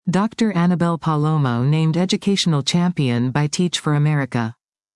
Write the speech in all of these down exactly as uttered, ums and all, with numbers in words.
Doctor Annabel Palomo named Educational Champion by Teach for America.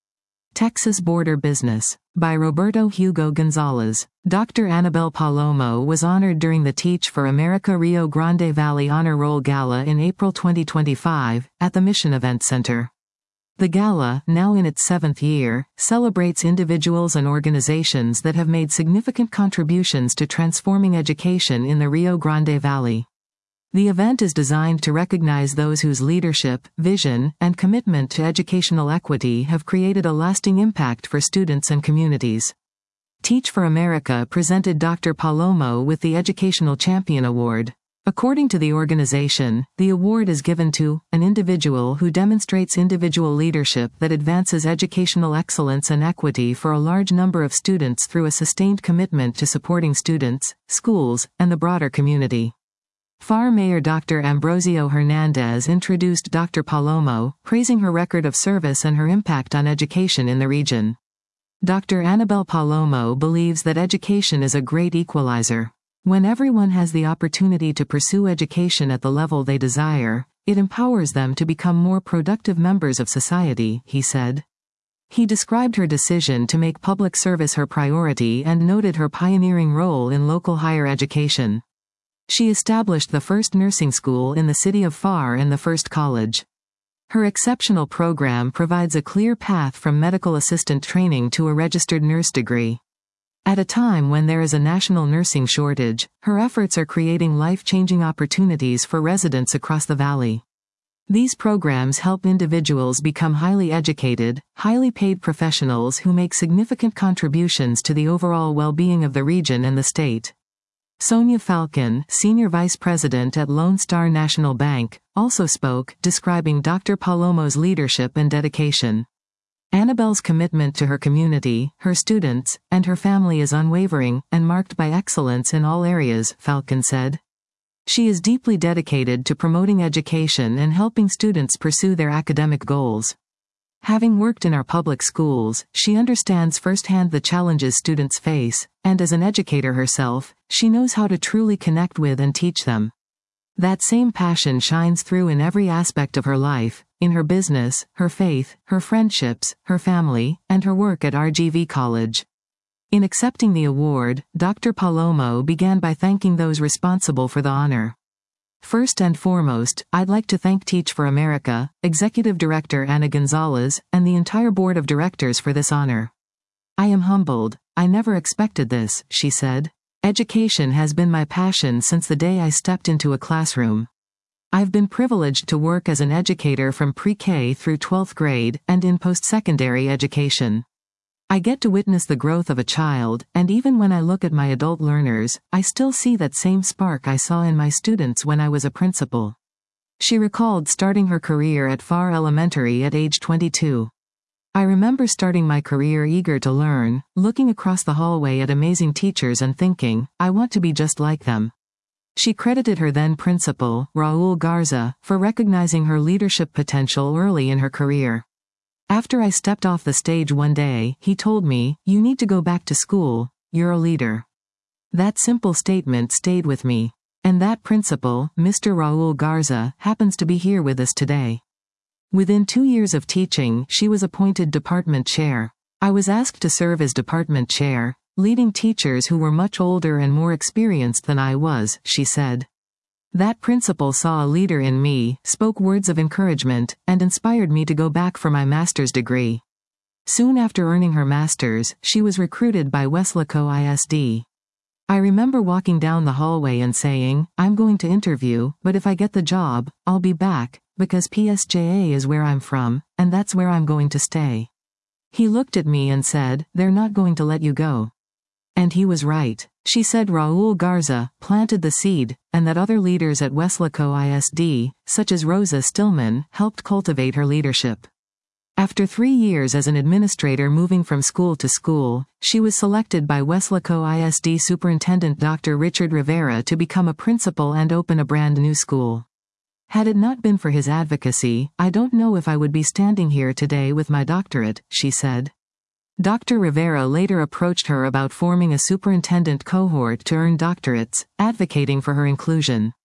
Texas Border Business. By Roberto Hugo Gonzalez. Doctor Annabel Palomo was honored during the Teach for America Rio Grande Valley Honor Roll Gala in April twenty twenty-five, at the Mission Event Center. The gala, now in its seventh year, celebrates individuals and organizations that have made significant contributions to transforming education in the Rio Grande Valley. The event is designed to recognize those whose leadership, vision, and commitment to educational equity have created a lasting impact for students and communities. Teach for America presented Doctor Palomo with the Educational Champion Award. According to the organization, the award is given to an individual who demonstrates individual leadership that advances educational excellence and equity for a large number of students through a sustained commitment to supporting students, schools, and the broader community. F A R Mayor Doctor Ambrosio Hernandez introduced Doctor Palomo, praising her record of service and her impact on education in the region. Doctor Annabel Palomo believes that education is a great equalizer. When everyone has the opportunity to pursue education at the level they desire, it empowers them to become more productive members of society, he said. He described her decision to make public service her priority and noted her pioneering role in local higher education. She established the first nursing school in the city of F A R and the first college. Her exceptional program provides a clear path from medical assistant training to a registered nurse degree. At a time when there is a national nursing shortage, her efforts are creating life-changing opportunities for residents across the valley. These programs help individuals become highly educated, highly paid professionals who make significant contributions to the overall well-being of the region and the state. Sonia Falcon, Senior Vice President at Lone Star National Bank, also spoke, describing Doctor Palomo's leadership and dedication. Annabel's commitment to her community, her students, and her family is unwavering, and marked by excellence in all areas, Falcon said. She is deeply dedicated to promoting education and helping students pursue their academic goals. Having worked in our public schools, she understands firsthand the challenges students face, and as an educator herself, she knows how to truly connect with and teach them. That same passion shines through in every aspect of her life, in her business, her faith, her friendships, her family, and her work at R G V College. In accepting the award, Doctor Palomo began by thanking those responsible for the honor. First and foremost, I'd like to thank Teach for America, Executive Director Ana Gonzalez, and the entire Board of Directors for this honor. I am humbled. I never expected this, she said. Education has been my passion since the day I stepped into a classroom. I've been privileged to work as an educator from pre-K through twelfth grade and in post-secondary education. I get to witness the growth of a child, and even when I look at my adult learners, I still see that same spark I saw in my students when I was a principal. She recalled starting her career at F A R Elementary at age twenty-two. I remember starting my career eager to learn, looking across the hallway at amazing teachers and thinking, I want to be just like them. She credited her then principal, Raul Garza, for recognizing her leadership potential early in her career. After I stepped off the stage one day, he told me, "You need to go back to school, you're a leader." That simple statement stayed with me. And that principal, Mister Raul Garza, happens to be here with us today. Within two years of teaching, she was appointed department chair. I was asked to serve as department chair, leading teachers who were much older and more experienced than I was, she said. That principal saw a leader in me, spoke words of encouragement, and inspired me to go back for my master's degree. Soon after earning her master's, she was recruited by Weslaco I S D. I remember walking down the hallway and saying, I'm going to interview, but if I get the job, I'll be back, because P S J A is where I'm from, and that's where I'm going to stay. He looked at me and said, they're not going to let you go. And he was right. She said Raul Garza planted the seed, and that other leaders at Weslaco I S D, such as Rosa Stillman, helped cultivate her leadership. After three years as an administrator moving from school to school, she was selected by Weslaco I S D Superintendent Doctor Richard Rivera to become a principal and open a brand new school. Had it not been for his advocacy, I don't know if I would be standing here today with my doctorate, she said. Doctor Rivera later approached her about forming a superintendent cohort to earn doctorates, advocating for her inclusion.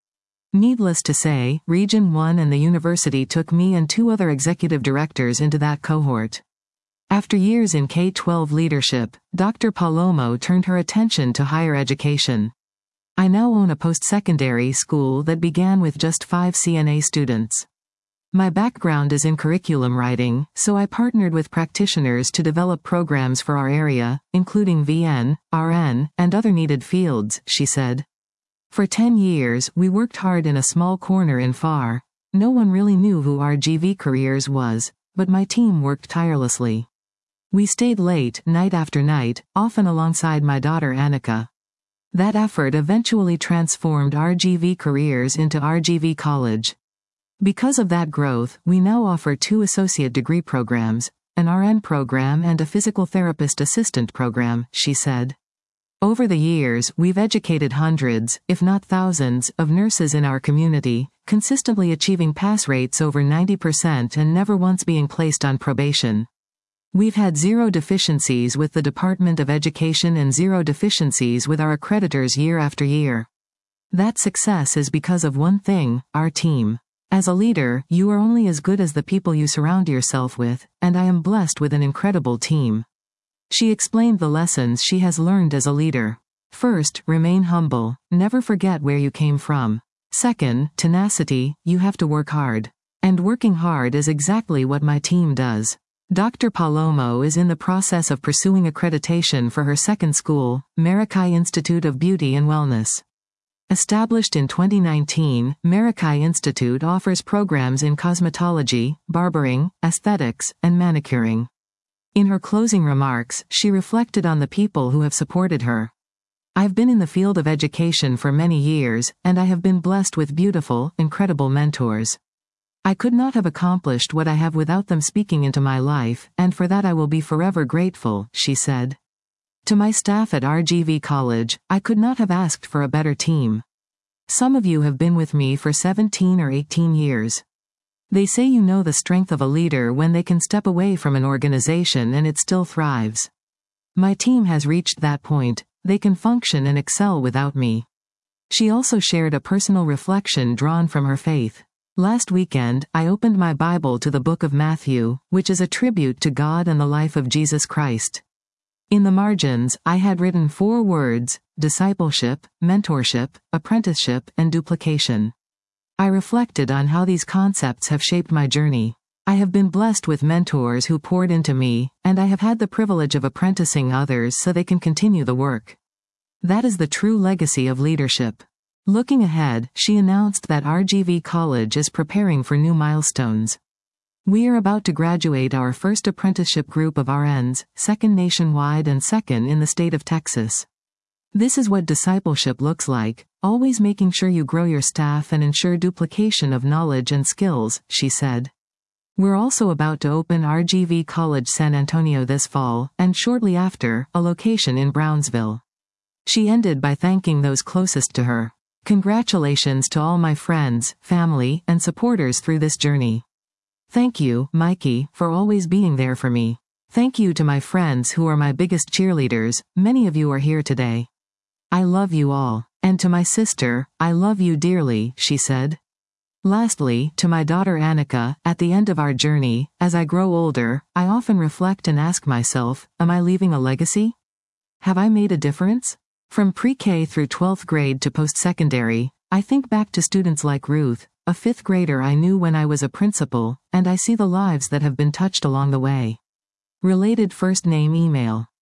Needless to say, Region one and the university took me and two other executive directors into that cohort. After years in K twelve leadership, Doctor Palomo turned her attention to higher education. I now own a post-secondary school that began with just five C N A students. My background is in curriculum writing, so I partnered with practitioners to develop programs for our area, including V N, R N, and other needed fields, she said. For ten years, we worked hard in a small corner in F A R. No one really knew who R G V Careers was, but my team worked tirelessly. We stayed late, night after night, often alongside my daughter Annika. That effort eventually transformed R G V Careers into R G V College. Because of that growth, we now offer two associate degree programs, an R N program and a physical therapist assistant program, she said. Over the years, we've educated hundreds, if not thousands, of nurses in our community, consistently achieving pass rates over ninety percent and never once being placed on probation. We've had zero deficiencies with the Department of Education and zero deficiencies with our accreditors year after year. That success is because of one thing, our team. As a leader, you are only as good as the people you surround yourself with, and I am blessed with an incredible team. She explained the lessons she has learned as a leader. First, remain humble, never forget where you came from. Second, tenacity, you have to work hard. And working hard is exactly what my team does. Doctor Palomo is in the process of pursuing accreditation for her second school, Marikai Institute of Beauty and Wellness. Established in twenty nineteen, Marikai Institute offers programs in cosmetology, barbering, aesthetics, and manicuring. In her closing remarks, she reflected on the people who have supported her. I've been in the field of education for many years, and I have been blessed with beautiful, incredible mentors. I could not have accomplished what I have without them speaking into my life, and for that I will be forever grateful, she said. To my staff at R G V College, I could not have asked for a better team. Some of you have been with me for seventeen or eighteen years. They say you know the strength of a leader when they can step away from an organization and it still thrives. My team has reached that point, they can function and excel without me. She also shared a personal reflection drawn from her faith. Last weekend, I opened my Bible to the book of Matthew, which is a tribute to God and the life of Jesus Christ. In the margins, I had written four words: discipleship, mentorship, apprenticeship, and duplication. I reflected on how these concepts have shaped my journey. I have been blessed with mentors who poured into me, and I have had the privilege of apprenticing others so they can continue the work. That is the true legacy of leadership. Looking ahead, she announced that R G V College is preparing for new milestones. We are about to graduate our first apprenticeship group of R Ns, second nationwide and second in the state of Texas. This is what discipleship looks like, always making sure you grow your staff and ensure duplication of knowledge and skills, she said. We're also about to open R G V College San Antonio this fall, and shortly after, a location in Brownsville. She ended by thanking those closest to her. Congratulations to all my friends, family, and supporters through this journey. Thank you, Mikey, for always being there for me. Thank you to my friends who are my biggest cheerleaders, many of you are here today. I love you all. And to my sister, I love you dearly, she said. Lastly, to my daughter Annika, at the end of our journey, as I grow older, I often reflect and ask myself, am I leaving a legacy? Have I made a difference? From pre-K through twelfth grade to post-secondary, I think back to students like Ruth, a fifth grader I knew when I was a principal, and I see the lives that have been touched along the way. Related first name email.